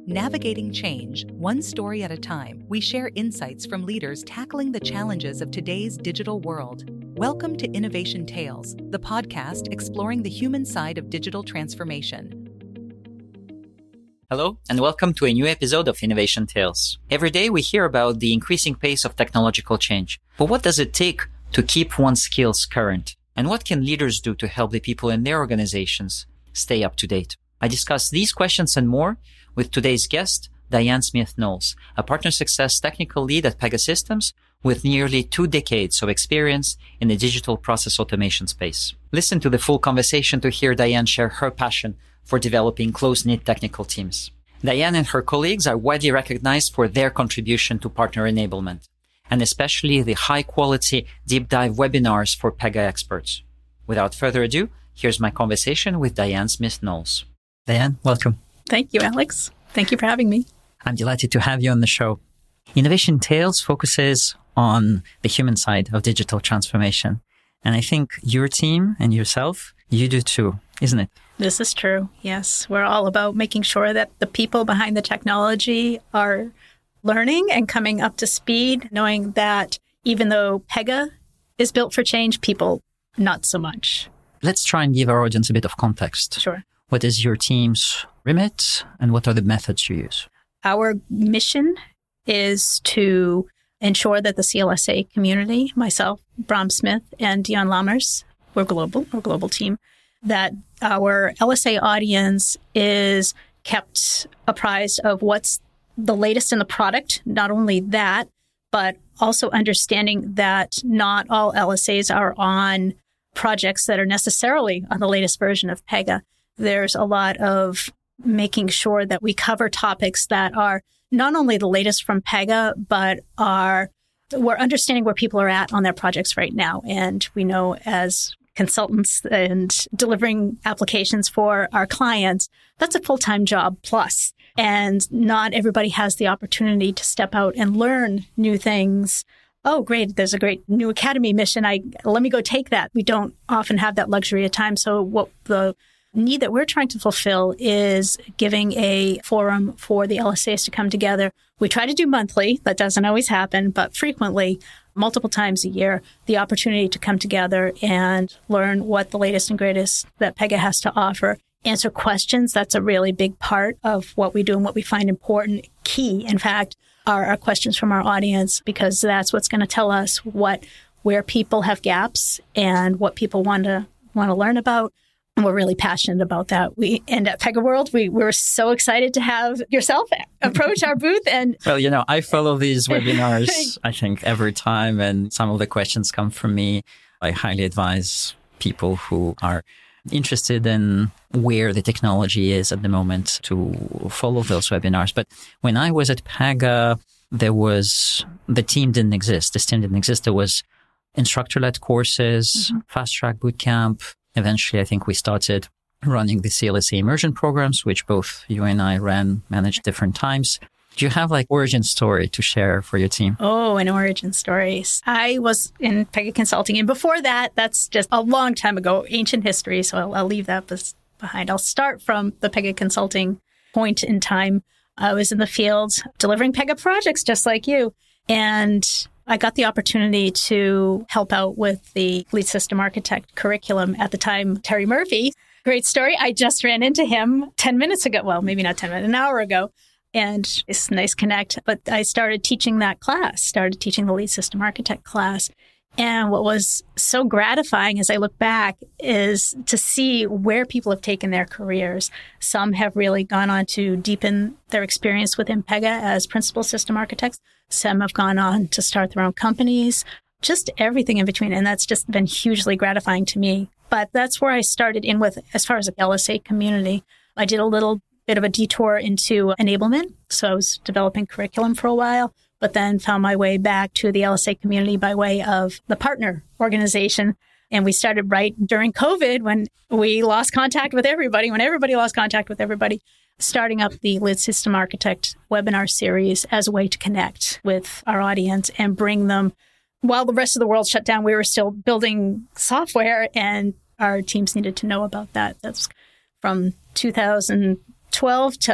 Navigating change, one story at a time, we share insights from leaders tackling the challenges of today's digital world. Welcome to Innovation Tales, the podcast exploring the human side of digital transformation. Hello, and welcome to a new episode of Innovation Tales. Every day we hear about the increasing pace of technological change. But what does it take to keep one's skills current? And what can leaders do to help the people in their organizations stay up to date? I discuss these questions and more with today's guest, Diane Smith-Knowles, a partner success technical lead at Pegasystems with nearly 2 decades of experience in the digital process automation space. Listen to the full conversation to hear Diane share her passion for developing close-knit technical teams. Diane and her colleagues are widely recognized for their contribution to partner enablement, and especially the high-quality deep dive webinars for Pega experts. Without further ado, here's my conversation with Diane Smith-Knowles. Diane, welcome. Thank you, Alex. Thank you for having me. I'm delighted to have you on the show. Innovation Tales focuses on the human side of digital transformation. And I think your team and yourself, you do too, isn't it? This is true. Yes. We're all about making sure that the people behind the technology are learning and coming up to speed, knowing that even though Pega is built for change, people not so much. Let's try and give our audience a bit of context. Sure. What is your team's remit and what are the methods you use? Our mission is to ensure that the CLSA community, myself, Bram Smith, and Dion Lammers, we're a global team, that our LSA audience is kept apprised of what's the latest in the product. Not only that, but also understanding that not all LSAs are on projects that are necessarily on the latest version of Pega. There's a lot of making sure that we cover topics that are not only the latest from Pega, but we're understanding where people are at on their projects right now. And we know as consultants and delivering applications for our clients, that's a full-time job plus. And not everybody has the opportunity to step out and learn new things. Oh, great. There's a great new academy mission. Let me go take that. We don't often have that luxury of time. So what the need that we're trying to fulfill is giving a forum for the LSAs to come together. We try to do monthly. That doesn't always happen, but frequently, multiple times a year, the opportunity to come together and learn what the latest and greatest that Pega has to offer. Answer questions. That's a really big part of what we do and what we find important. Key, in fact, are our questions from our audience, because that's what's going to tell us where people have gaps and what people want to learn about. And we're really passionate about that. And at PegaWorld, we were so excited to have yourself approach our booth. And well, I follow these webinars, I think, every time. And some of the questions come from me. I highly advise people who are interested in where the technology is at the moment to follow those webinars. But when I was at Pega, the team didn't exist. This team didn't exist. There was instructor-led courses, fast-track bootcamp. Eventually, I think we started running the CLSA immersion programs, which both you and I managed different times. Do you have origin story to share for your team? Oh, an origin story. I was in Pega Consulting. And before that, that's just a long time ago, ancient history. So I'll leave that behind. I'll start from the Pega Consulting point in time. I was in the field delivering Pega projects just like you. And I got the opportunity to help out with the lead system architect curriculum at the time, Terry Murphy. Great story. I just ran into him 10 minutes ago. Well, maybe not 10 minutes, an hour ago. And it's a nice connect. But I started teaching that class, started teaching the lead system architect class. And what was so gratifying as I look back is to see where people have taken their careers. Some have really gone on to deepen their experience within Pega as principal system architects. Some have gone on to start their own companies, just everything in between. And that's just been hugely gratifying to me. But that's where I started in with, as far as the LSA community. I did a little bit of a detour into enablement. So I was developing curriculum for a while, but then found my way back to the LSA community by way of the partner organization. And we started right during COVID when we lost contact with everybody, when everybody lost contact with everybody, starting up the Lead System Architect webinar series as a way to connect with our audience and bring them. While the rest of the world shut down, we were still building software and our teams needed to know about that. That's from 2012 to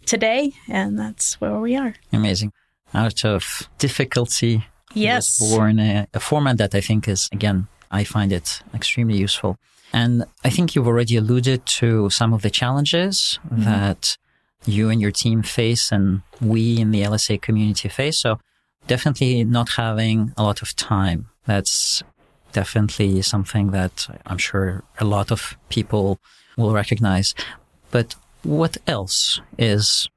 today, and that's where we are. Amazing. Out of difficulty, yes, was born a format that I think is, again, I find it extremely useful. And I think you've already alluded to some of the challenges that you and your team face and we in the LSA community face. So definitely not having a lot of time. That's definitely something that I'm sure a lot of people will recognize. But what else is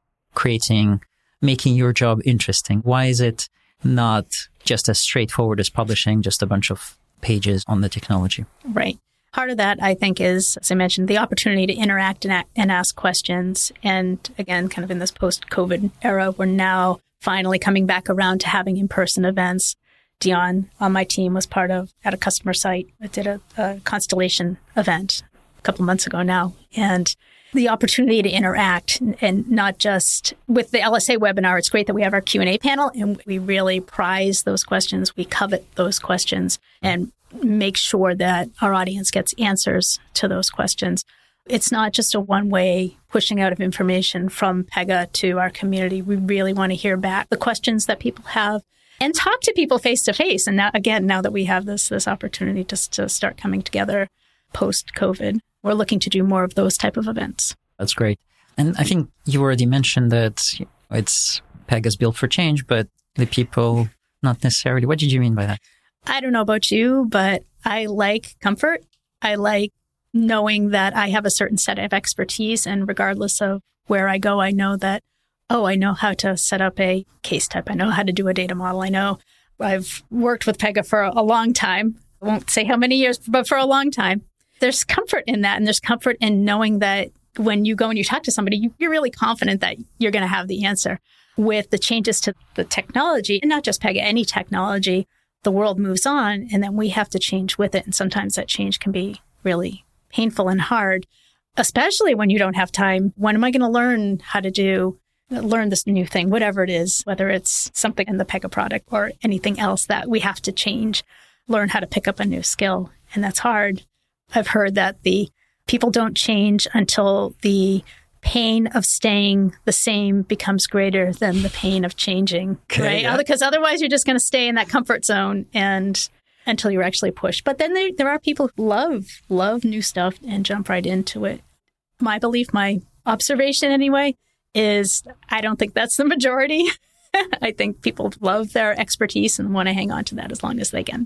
making your job interesting? Why is it not just as straightforward as publishing just a bunch of pages on the technology? Right. Part of that, I think, is, as I mentioned, the opportunity to interact and ask questions. And again, kind of in this post-COVID era, we're now finally coming back around to having in-person events. Dion on my team was part of, at a customer site, I did a Constellation event a couple months ago now. And the opportunity to interact, and not just with the LSA webinar. It's great that we have our Q&A panel, and we really prize those questions. We covet those questions and make sure that our audience gets answers to those questions. It's not just a one-way pushing out of information from Pega to our community. We really want to hear back the questions that people have and talk to people face to face. And now, again, now that we have this opportunity to start coming together post-COVID, we're looking to do more of those type of events. That's great. And I think you already mentioned that it's Pega's built for change, but the people not necessarily. What did you mean by that? I don't know about you, but I like comfort. I like knowing that I have a certain set of expertise, and regardless of where I go, I know that, I know how to set up a case type. I know how to do a data model. I know I've worked with Pega for a long time. I won't say how many years, but for a long time. There's comfort in that, and there's comfort in knowing that when you go and you talk to somebody, you're really confident that you're going to have the answer. With the changes to the technology, and not just Pega, any technology, the world moves on, and then we have to change with it. And sometimes that change can be really painful and hard, especially when you don't have time. When am I going to learn how to learn this new thing, whatever it is, whether it's something in the Pega product or anything else that we have to change, learn how to pick up a new skill. And that's hard. I've heard that the people don't change until the pain of staying the same becomes greater than the pain of changing, right? Yeah. Because otherwise you're just going to stay in that comfort zone and until you're actually pushed. But then there are people who love new stuff and jump right into it. My belief, my observation anyway, is I don't think that's the majority. I think people love their expertise and want to hang on to that as long as they can.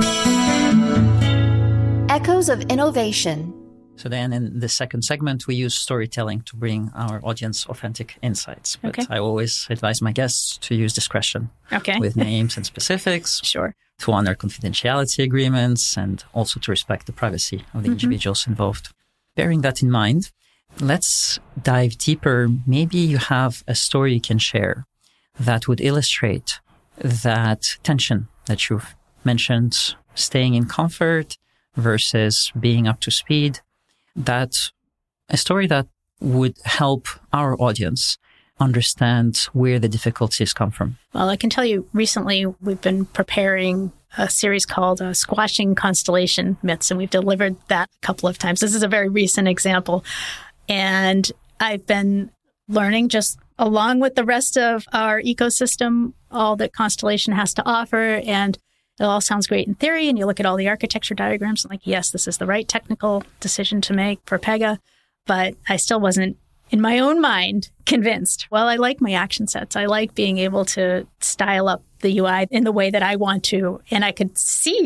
Echoes of Innovation. So then in the second segment, we use storytelling to bring our audience authentic insights. But I always advise my guests to use discretion with names and specifics. Sure. To honor confidentiality agreements and also to respect the privacy of the individuals involved. Bearing that in mind, let's dive deeper. Maybe you have a story you can share that would illustrate that tension that you've mentioned, staying in comfort versus being up to speed. That a story that would help our audience understand where the difficulties come from. Well, I can tell you recently we've been preparing a series called Squashing Constellation Myths, and we've delivered that a couple of times. This is a very recent example. And I've been learning just along with the rest of our ecosystem, all that Constellation has to offer. And it all sounds great in theory, and you look at all the architecture diagrams and like, yes, this is the right technical decision to make for Pega, but I still wasn't, in my own mind, convinced. Well, I like my action sets. I like being able to style up the UI in the way that I want to, and I could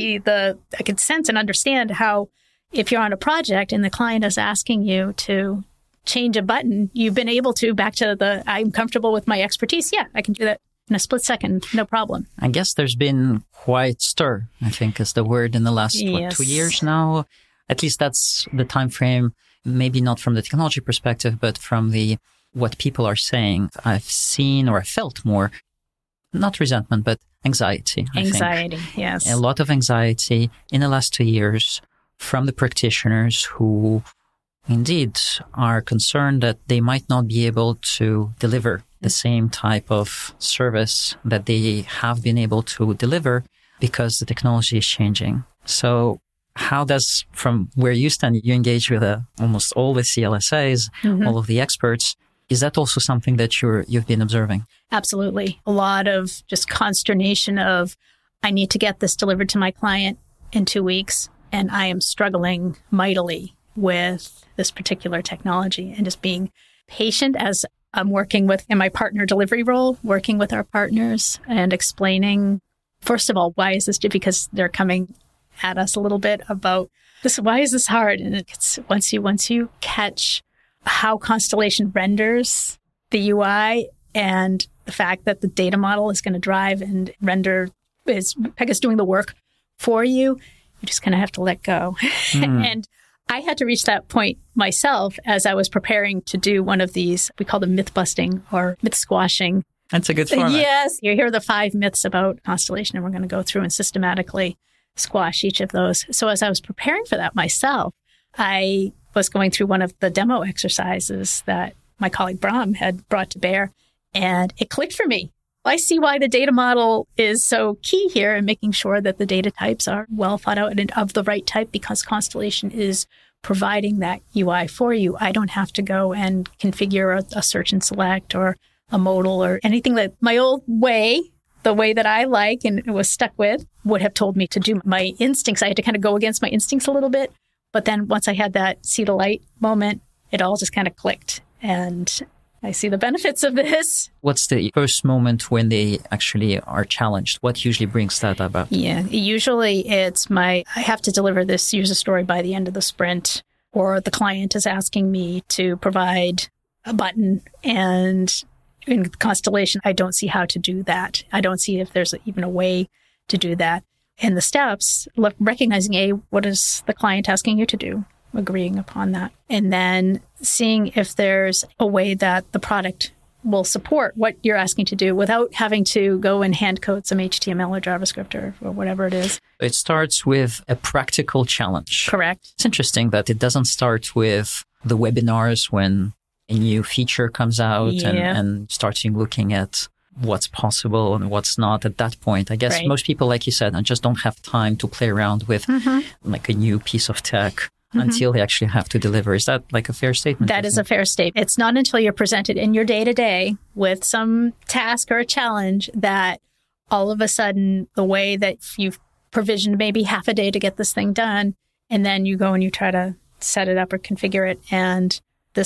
sense and understand how if you're on a project and the client is asking you to change a button, you've been able to, back to I'm comfortable with my expertise. Yeah, I can do that in a split second, no problem. I guess there's been quite stir, I think is the word, in the last 2 years now. At least that's the time frame, maybe not from the technology perspective, but from what people are saying. I've seen or I felt more, not resentment, but anxiety. Anxiety, yes. A lot of anxiety in the last 2 years from the practitioners who indeed are concerned that they might not be able to deliver the same type of service that they have been able to deliver because the technology is changing. So how does, from where you stand, you engage with almost all the CLSAs, all of the experts. Is that also something that you've been observing? Absolutely. A lot of just consternation of, I need to get this delivered to my client in 2 weeks, and I am struggling mightily with this particular technology, and just being patient as I'm working with, in my partner delivery role, working with our partners and explaining, first of all, why is this? Because they're coming at us a little bit about this. Why is this hard? And it's once you catch how Constellation renders the UI and the fact that the data model is going to drive and render is Pega's doing the work for you, you just kind of have to let go. And I had to reach that point myself as I was preparing to do one of these, we call them myth busting or myth squashing. That's a good format. Yes. You hear the 5 myths about Constellation, and we're going to go through and systematically squash each of those. So as I was preparing for that myself, I was going through one of the demo exercises that my colleague Bram had brought to bear, and it clicked for me. I see why the data model is so key here in making sure that the data types are well thought out and of the right type, because Constellation is providing that UI for you. I don't have to go and configure a search and select or a modal or anything that my old way, the way that I like and was stuck with, would have told me to do. My instincts, I had to kind of go against my instincts a little bit. But then once I had that see the light moment, it all just kind of clicked. And I see the benefits of this. What's the first moment when they actually are challenged? What usually brings that about? Yeah, usually it's I have to deliver this user story by the end of the sprint, or the client is asking me to provide a button, and in Constellation, I don't see how to do that. I don't see if there's even a way to do that. And the steps, recognizing what is the client asking you to do, agreeing upon that, and then seeing if there's a way that the product will support what you're asking to do without having to go and hand code some HTML or JavaScript or whatever it is. It starts with a practical challenge. Correct. It's interesting that it doesn't start with the webinars when a new feature comes out and starting looking at what's possible and what's not at that point. I guess most people, like you said, just don't have time to play around with like a new piece of tech until they actually have to deliver. Is that like a fair statement? That is a fair statement. It's not until you're presented in your day-to-day with some task or a challenge that all of a sudden the way that you've provisioned maybe half a day to get this thing done, and then you go and you try to set it up or configure it, and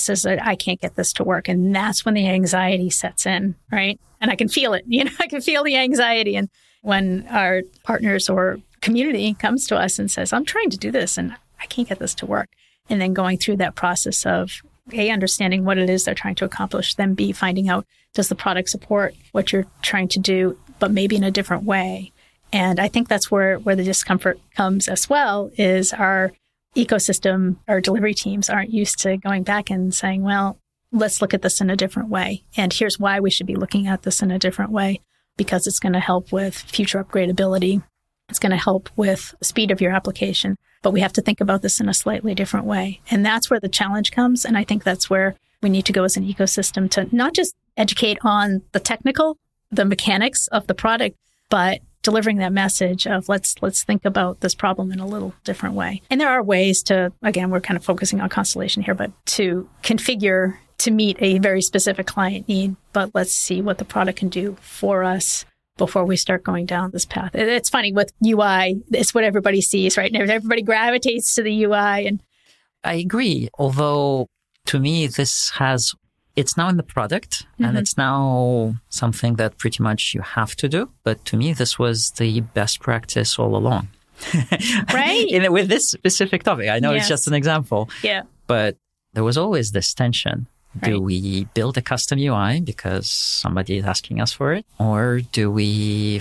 I can't get this to work. And that's when the anxiety sets in, right? And I can feel it. I can feel the anxiety. And when our partners or community comes to us and says, I'm trying to do this and I can't get this to work. And then going through that process of A, understanding what it is they're trying to accomplish, then B, finding out, does the product support what you're trying to do, but maybe in a different way? And I think that's where the discomfort comes as well, is our ecosystem, our delivery teams aren't used to going back and saying, well, let's look at this in a different way. And here's why we should be looking at this in a different way, because it's going to help with future upgradability. It's going to help with the speed of your application. But we have to think about this in a slightly different way. And that's where the challenge comes. And I think that's where we need to go as an ecosystem to not just educate on the technical, the mechanics of the product, but delivering that message of let's think about this problem in a little different way. And there are ways to, again, we're kind of focusing on Constellation here, but to configure to meet a very specific client need. But let's see what the product can do for us before we start going down this path. It's funny with UI, it's what everybody sees, right? And everybody gravitates to the UI. And I agree. Although to me, it's now in the product and it's now something that pretty much you have to do. But to me, this was the best practice all along. Right. With this specific topic. I know it's just an example. Yeah. But there was always this tension. Do we build a custom UI because somebody is asking us for it? Or do we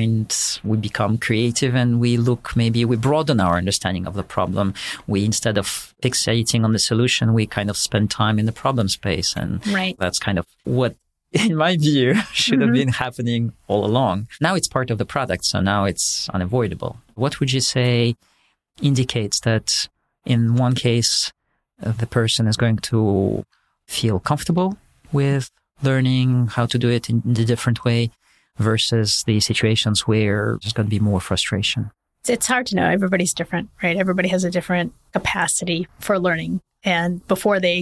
become creative and we broaden our understanding of the problem. Instead of fixating on the solution, we kind of spend time in the problem space. And that's kind of what, in my view, should have been happening all along. Now it's part of the product, so now it's unavoidable. What would you say indicates that in one case, the person is going to feel comfortable with learning how to do it in a different way versus the situations where there's going to be more frustration? It's hard to know. Everybody's different, right? Everybody has a different capacity for learning. And before they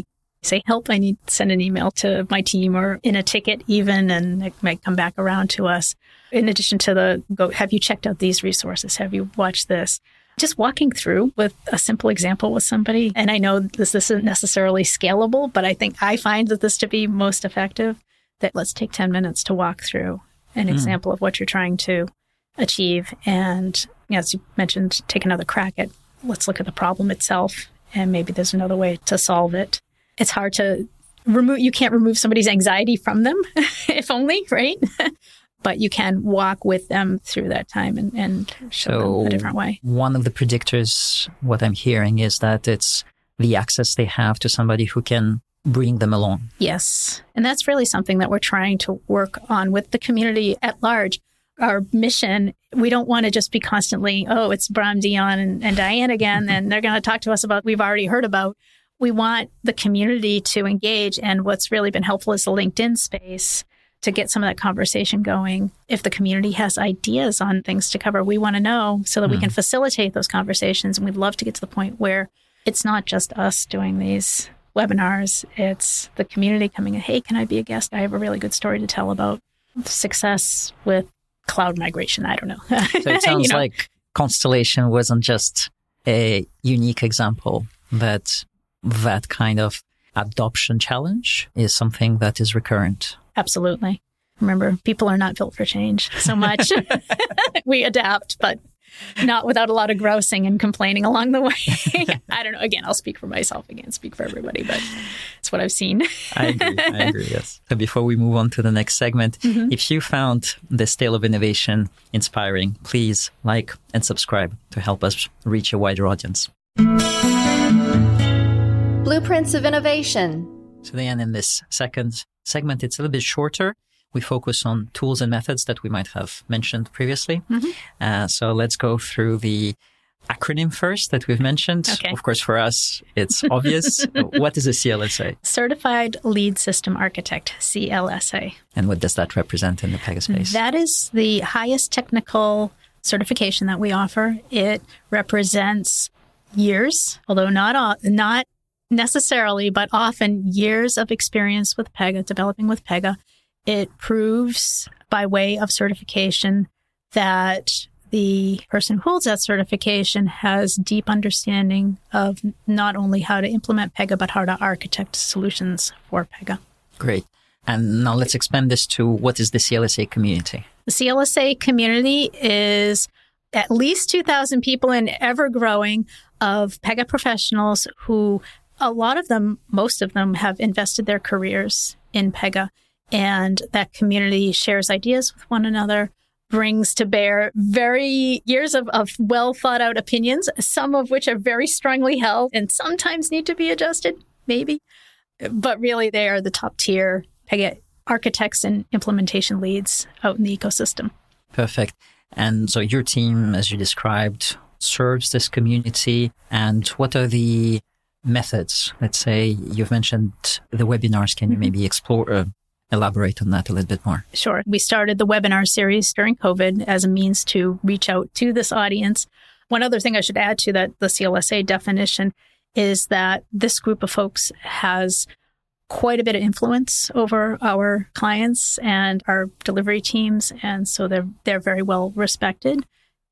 say, help, I need to send an email to my team or in a ticket even, and it might come back around to us. In addition to have you checked out these resources? Have you watched this? Just walking through with a simple example with somebody. And I know this isn't necessarily scalable, but I find that this to be most effective, that let's take 10 minutes to walk through an example of what you're trying to achieve. And as you mentioned, take another crack at, let's look at the problem itself, and maybe there's another way to solve it. It's hard to you can't remove somebody's anxiety from them, if only, right? But you can walk with them through that time and show them a different way. One of the predictors, what I'm hearing, is that it's the access they have to somebody who can bring them along. Yes. And that's really something that we're trying to work on with the community at large. Our mission, we don't want to just be constantly, it's Bram, Dion, and Diane again, and they're going to talk to us about we've already heard about. We want the community to engage. And what's really been helpful is the LinkedIn space to get some of that conversation going. If the community has ideas on things to cover, we want to know so that we can facilitate those conversations. And we'd love to get to the point where it's not just us doing these webinars. It's the community coming in, hey, can I be a guest? I have a really good story to tell about success with cloud migration. I don't know. So it sounds like Constellation wasn't just a unique example, but that kind of adoption challenge is something that is recurrent. Absolutely. Remember, people are not built for change so much. We adapt, but not without a lot of grousing and complaining along the way. I don't know. Again, I'll speak for myself. I can't speak for everybody, but it's what I've seen. I agree, yes. So before we move on to the next segment, if you found this tale of innovation inspiring, please like and subscribe to help us reach a wider audience. Blueprints of Innovation. So then in this second segment, it's a little bit shorter. We focus on tools and methods that we might have mentioned previously. So let's go through the acronym first that we've mentioned. Okay. Of course, for us, it's obvious. What is a CLSA? Certified Lead System Architect, CLSA. And what does that represent in the Pega space? That is the highest technical certification that we offer. It represents years, although not necessarily, but often years of experience with Pega, developing with Pega. It proves by way of certification that the person who holds that certification has deep understanding of not only how to implement Pega, but how to architect solutions for Pega. Great. And now let's expand this to what is the CLSA community? The CLSA community is at least 2,000 people and ever growing of Pega professionals who a lot of them, most of them have invested their careers in Pega. And that community shares ideas with one another, brings to bear years of well thought out opinions, some of which are very strongly held and sometimes need to be adjusted, maybe. But really, they are the top tier Pega architects and implementation leads out in the ecosystem. Perfect. And so your team, as you described, serves this community. And what are the methods? Let's say you've mentioned the webinars. Can you maybe elaborate on that a little bit more? Sure. We started the webinar series during COVID as a means to reach out to this audience. One other thing I should add to that, the CLSA definition, is that this group of folks has quite a bit of influence over our clients and our delivery teams. And so they're very well respected.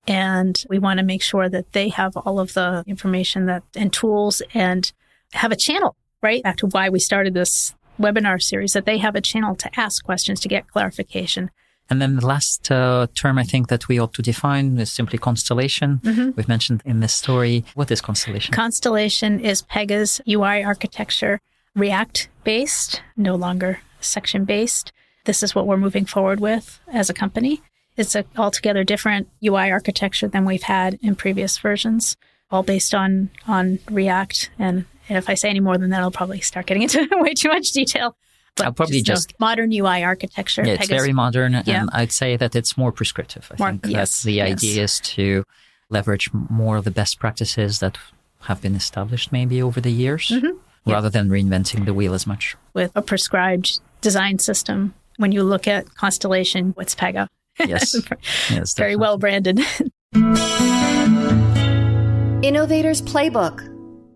And we want to make sure that they have all of the information and tools and have a channel, right? Back to why we started this webinar series, that they have a channel to ask questions, to get clarification. And then the last term I think that we ought to define is simply Constellation. We've mentioned in this story. What is Constellation? Constellation is Pega's UI architecture, React-based, no longer section-based. This is what we're moving forward with as a company. It's an altogether different UI architecture than we've had in previous versions, all based on React. And if I say any more than that, I'll probably start getting into way too much detail. But I'll probably just modern UI architecture. Yeah, it's very modern, and I'd say that it's more prescriptive. I think that's the idea is to leverage more of the best practices that have been established maybe over the years, rather than reinventing the wheel as much. With a prescribed design system, when you look at Constellation, what's Pega? Yes, very well branded. Innovator's Playbook.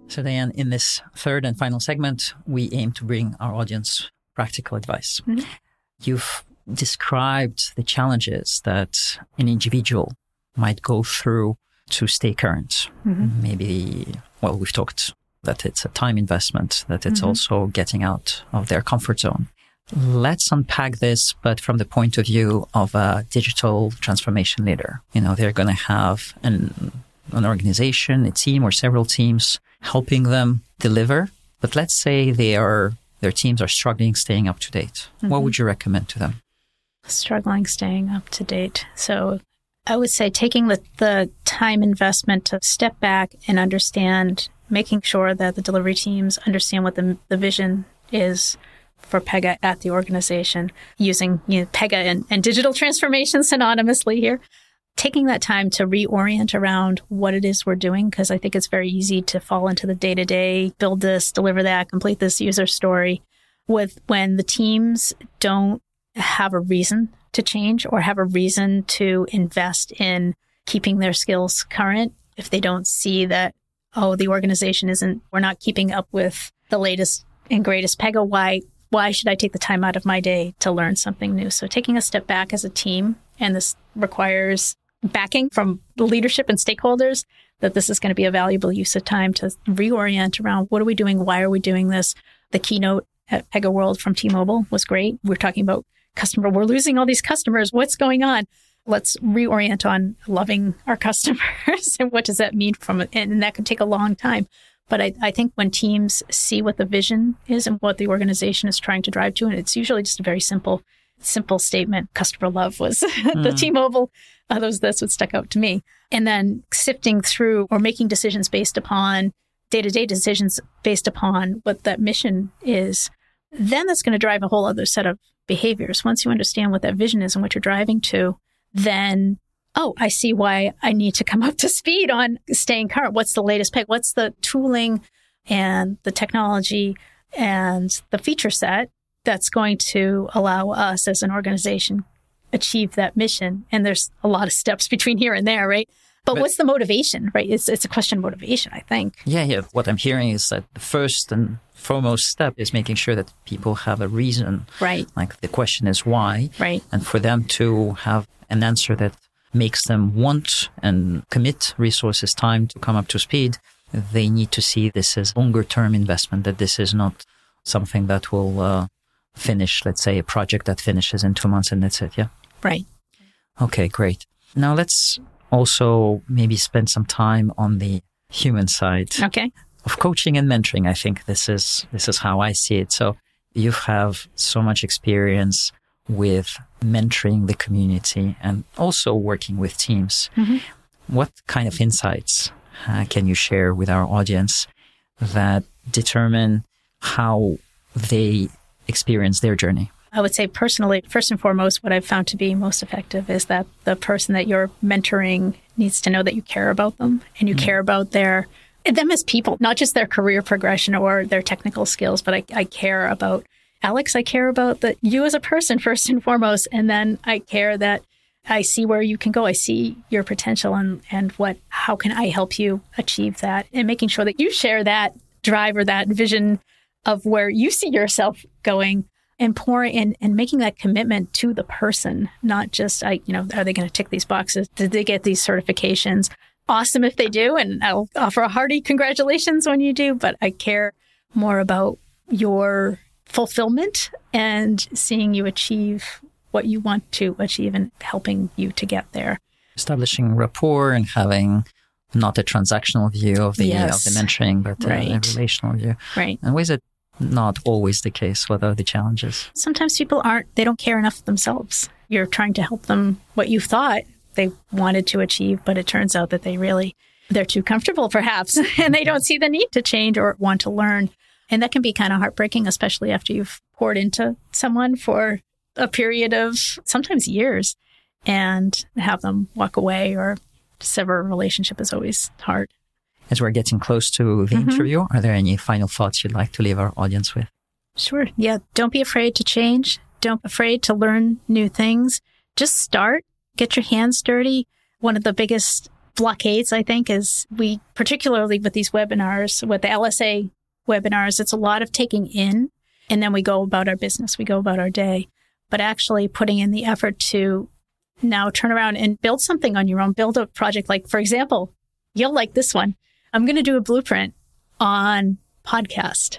So Diane, in this third and final segment, we aim to bring our audience practical advice. Mm-hmm. You've described the challenges that an individual might go through to stay current. Mm-hmm. Maybe, we've talked that it's a time investment, that it's also getting out of their comfort zone. Let's unpack this, but from the point of view of a digital transformation leader. They're going to have an organization, a team or several teams helping them deliver. But let's say their teams are struggling staying up to date. Mm-hmm. What would you recommend to them? Struggling staying up to date. So I would say taking the time investment to step back and understand, making sure that the delivery teams understand what the vision is for Pega at the organization, using Pega and digital transformation synonymously here. Taking that time to reorient around what it is we're doing, because I think it's very easy to fall into the day-to-day, build this, deliver that, complete this user story, when the teams don't have a reason to change or have a reason to invest in keeping their skills current. If they don't see that, the organization we're not keeping up with the latest and greatest Pega, why should I take the time out of my day to learn something new? So taking a step back as a team, and this requires backing from the leadership and stakeholders, that this is going to be a valuable use of time to reorient around what are we doing? Why are we doing this? The keynote at Pega World from T-Mobile was great. We're talking about we're losing all these customers. What's going on? Let's reorient on loving our customers and what does that mean and that could take a long time. But I think when teams see what the vision is and what the organization is trying to drive to, and it's usually just a very simple statement. Customer love was the T-Mobile. That's what stuck out to me. And then sifting through or making decisions based upon day-to-day decisions based upon what that mission is, then that's going to drive a whole other set of behaviors. Once you understand what that vision is and what you're driving to, then I see why I need to come up to speed on staying current. What's the latest Pega? What's the tooling and the technology and the feature set that's going to allow us as an organization achieve that mission? And there's a lot of steps between here and there, right? But what's the motivation, right? It's a question of motivation, I think. Yeah. What I'm hearing is that the first and foremost step is making sure that people have a reason. Right. Like the question is why. Right. And for them to have an answer that makes them want and commit resources, time to come up to speed, they need to see this as longer-term investment, that this is not something that will finish, let's say, a project that finishes in 2 months and that's it, yeah? Right. Okay, great. Now let's also maybe spend some time on the human side of coaching and mentoring. I think this is how I see it. So you have so much experience with mentoring the community and also working with teams. Mm-hmm. What kind of insights can you share with our audience that determine how they experience their journey? I would say personally, first and foremost, what I've found to be most effective is that the person that you're mentoring needs to know that you care about them and you care about them as people, not just their career progression or their technical skills, but I care about Alex. I care about you as a person first and foremost. And then I care that I see where you can go. I see your potential and how can I help you achieve that? And making sure that you share that drive or that vision of where you see yourself going. And pouring in and making that commitment to the person, not just, are they going to tick these boxes? Did they get these certifications? Awesome if they do. And I'll offer a hearty congratulations when you do. But I care more about your fulfillment and seeing you achieve what you want to achieve and helping you to get there. Establishing rapport and having not a transactional view of the mentoring, but a relational view. Right. And is it not always the case? What are the challenges? Sometimes people they don't care enough themselves. You're trying to help them what you thought they wanted to achieve, but it turns out that they're too comfortable perhaps, and they don't see the need to change or want to learn. And that can be kind of heartbreaking, especially after you've poured into someone for a period of sometimes years and have them walk away or sever a relationship is always hard. As we're getting close to the interview, are there any final thoughts you'd like to leave our audience with? Sure. Yeah. Don't be afraid to change. Don't be afraid to learn new things. Just start. Get your hands dirty. One of the biggest blockades, I think, is we, particularly with these webinars, with the LSA webinars, it's a lot of taking in, and then we go about our business, we go about our day, but actually putting in the effort to now turn around and build something on your own, build a project. Like, for example, you'll like this one. I'm going to do a blueprint on podcast.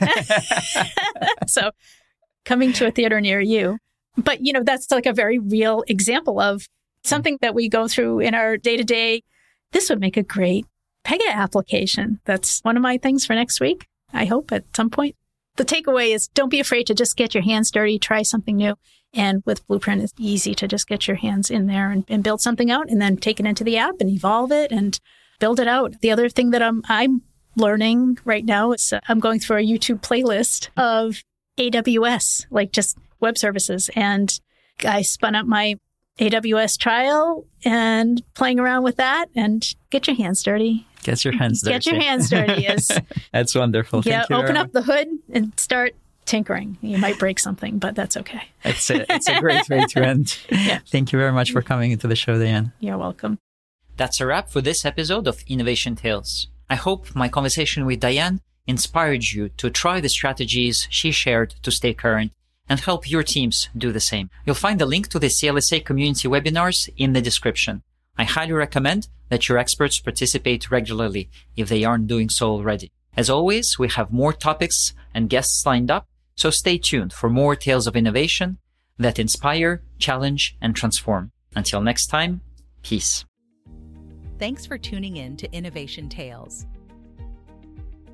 So coming to a theater near you. But, that's like a very real example of something that we go through in our day-to-day. This would make a great Pega application. That's one of my things for next week, I hope, at some point. The takeaway is don't be afraid to just get your hands dirty, try something new. And with Blueprint, it's easy to just get your hands in there and build something out and then take it into the app and evolve it and build it out. The other thing that I'm learning right now is I'm going through a YouTube playlist of AWS, like just web services. And I spun up my AWS trial and playing around with that, and get your hands dirty. Get your hands dirty. Get your hands dirty. That's wonderful. Yeah, Thank you open up the hood and start tinkering. You might break something, but that's okay. It's a great way to end. Yeah. Thank you very much for coming into the show, Diane. You're welcome. That's a wrap for this episode of Innovation Tales. I hope my conversation with Diane inspired you to try the strategies she shared to stay current and help your teams do the same. You'll find the link to the CLSA community webinars in the description. I highly recommend that your experts participate regularly if they aren't doing so already. As always, we have more topics and guests lined up, so stay tuned for more tales of innovation that inspire, challenge, and transform. Until next time, peace. Thanks for tuning in to Innovation Tales.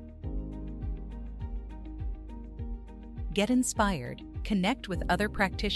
Get inspired, connect with other practitioners,